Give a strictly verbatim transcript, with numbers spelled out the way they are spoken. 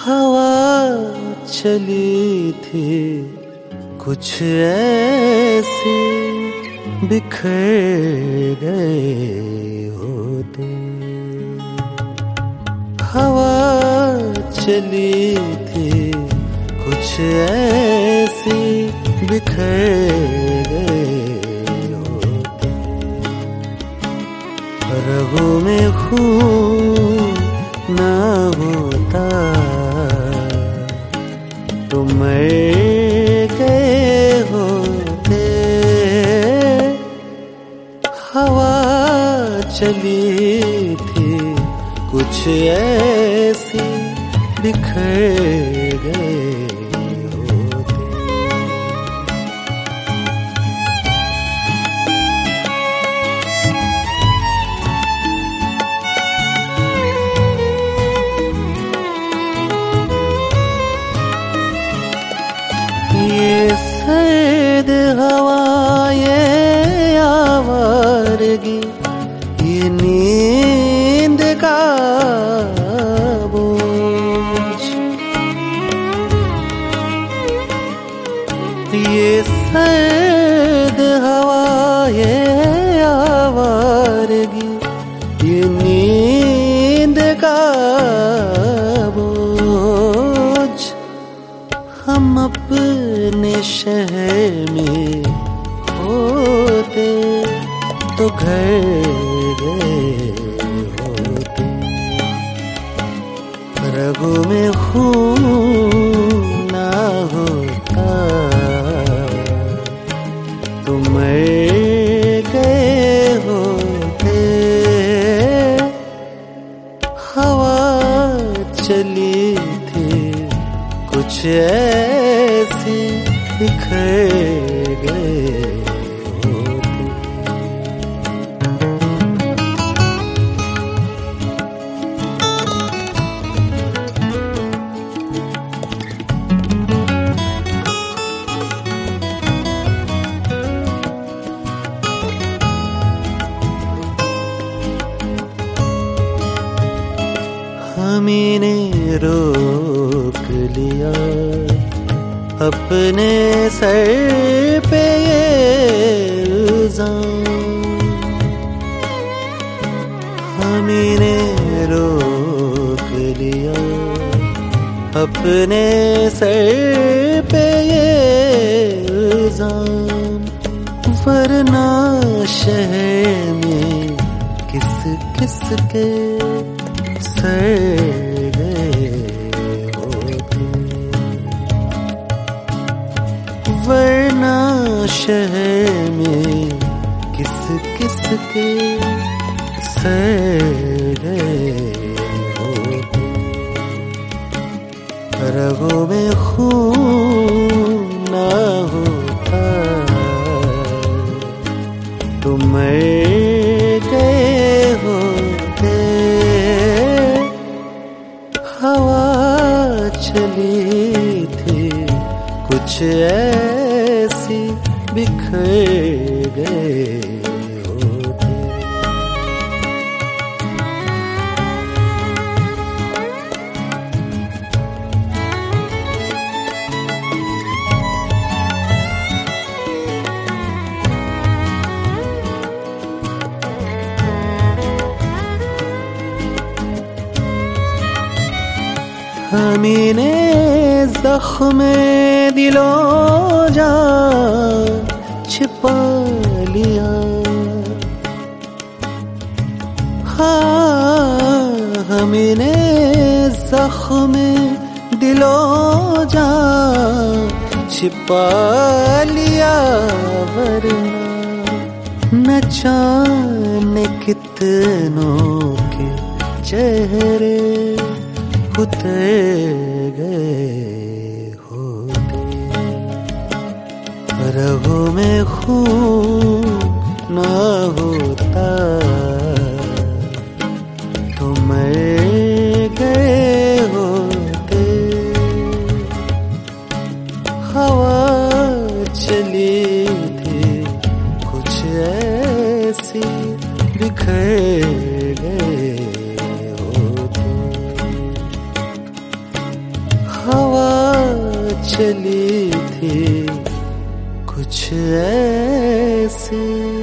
हवा चली थी कुछ ऐसी, बिखर गए होते। हवा चली थी कुछ ऐसी, बिखर गए होते। रगों में खून ना होता तो मर गए होते। हवा चली थी कुछ ऐसी, बिखर गए होते। ये सर्द हवा, ये आवारगी, ये नींद का बोझ। ये सर्द हवा, ये आवारगी, ये नींद का बोझ। हम अपने शहर में होते तो घर गए होते। रगों में खून ना होता तो मर गए होते। हवा चली थी कुछ ऐसी, बिखर गए होते। हमी ने रोक लिया अपने सर पे ये इल्जाम। हमी ने रोक लिया अपने सर पे ये इल्जाम। वरना शहर में किस किस के सर गए होते। वरना शहर में किस किस के सर गए होते। रगों में खून ना होता तो मर गए होते। हवा चली थी कुछ ऐसी, बिखर गए होते। हमी ने जख्म दिलो जा छिपा लिया। हाँ, हमी ने जख्म दिलो जा छिपा लिया। वरना न जाने कितनों के चेहरे उतर गए होते। रगों में खून ना होता तो मर गए होते। हवा चली थी कुछ ऐसी, बिखर गए होते। चली थी कुछ ऐसी।